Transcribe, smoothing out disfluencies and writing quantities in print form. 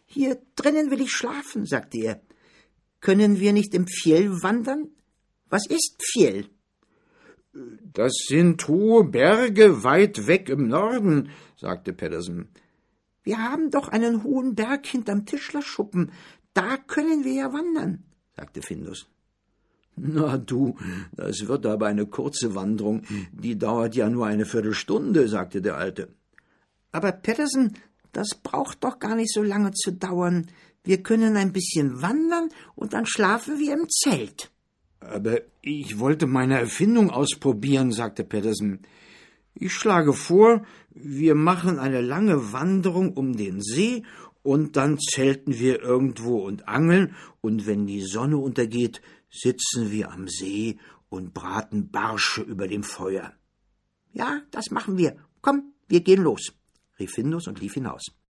»Hier drinnen will ich schlafen«, sagte er. »Können wir nicht im Fjell wandern? Was ist Fjell?« »Das sind hohe Berge weit weg im Norden«, sagte Pedersen. »Wir haben doch einen hohen Berg hinterm Tischlerschuppen. Da können wir ja wandern«, sagte Findus. »Na du, das wird aber eine kurze Wanderung. Die dauert ja nur eine Viertelstunde«, sagte der Alte. »Aber Pedersen, das braucht doch gar nicht so lange zu dauern. Wir können ein bisschen wandern und dann schlafen wir im Zelt.« »Aber ich wollte meine Erfindung ausprobieren«, sagte Pedersen. »Ich schlage vor, wir machen eine lange Wanderung um den See und dann zelten wir irgendwo und angeln, und wenn die Sonne untergeht, sitzen wir am See und braten Barsche über dem Feuer.« »Ja, das machen wir. Komm, wir gehen los«, rief Findus und lief hinaus.